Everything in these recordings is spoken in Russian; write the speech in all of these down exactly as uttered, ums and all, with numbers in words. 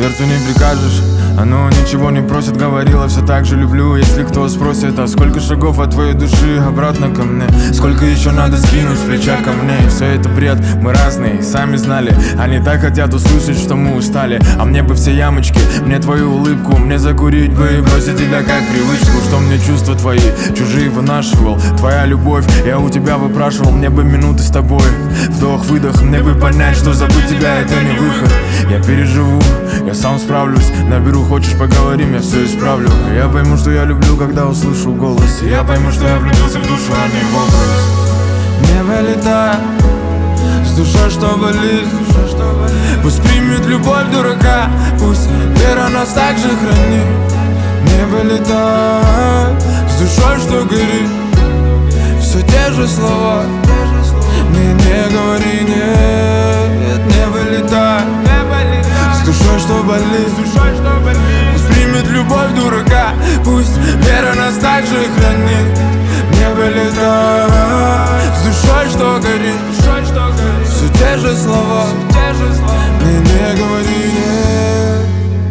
сердцу не прикажешь, оно ничего не просит, говорила все так же люблю. Если кто спросит, а сколько шагов от твоей души обратно ко мне, сколько еще надо скинуть с плеча ко мне. Все это бред, мы разные, сами знали. Они так хотят услышать, что мы устали. А мне бы все ямочки, мне твою улыбку, мне закурить бы и бросить тебя как привычку. Что мне чувства твои, чужие вынашивал, твоя любовь, я у тебя выпрашивал. Мне бы минуты с тобой, вдох-выдох, мне бы понять, что забыть тебя это не выход. Я переживу, я сам справлюсь, наберу, хочешь поговорим, я все исправлю. Я пойму, что я люблю, когда услышу голос. Я пойму, что я влюбился в душу, а не в образ. Не вылетай с душой, что болит. Пусть примет любовь дурака, пусть вера нас так же хранит. Не вылетай с душой, что горит. Все те же слова, мне не говори нет. Не вылетай с душой, что болит. Пусть примет любовь дурака, пусть вера нас так же хранит. Не вылетай с душой, что горит. Все те же слова, мне не говори нет.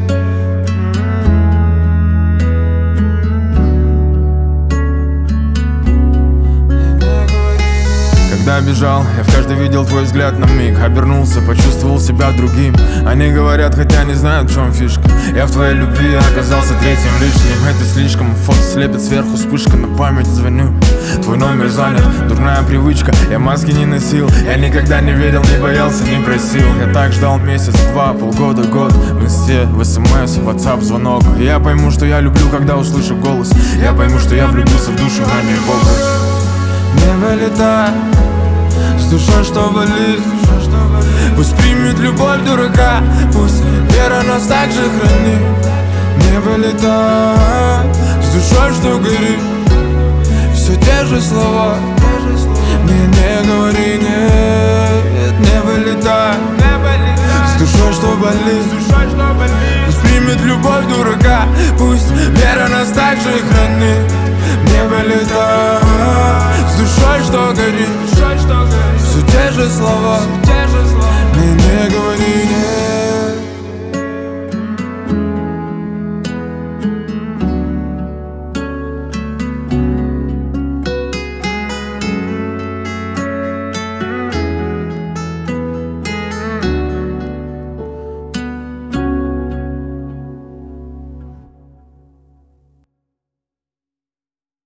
Когда бежал, я в каждый видел твой взгляд на миг. Обернулся, почувствовал себя другим. Они говорят, хотя не знают, в чем фишка. Я в твоей любви оказался третьим лишним. Это слишком, фото слепит сверху вспышка. На память звоню, твой номер занят. Дурная привычка, я маски не носил. Я никогда не верил, не боялся, не просил. Я так ждал месяц, два, полгода, год. В инсте, в смс, в WhatsApp звонок. Я пойму, что я люблю, когда услышу голос. Я пойму, что я влюбился в душу, а не в образ. Не вылетай с душой, что болит. Пусть примет любовь дурака, пусть вера нас так же хранит. Не вылетай с душой, что горит. Все те же слова, мне не говори нет. Не вылетай с душой, что болит. Пусть примет любовь дурака, пусть вера нас так же хранит. Не вылетай с душой, что горит. Все те же слова,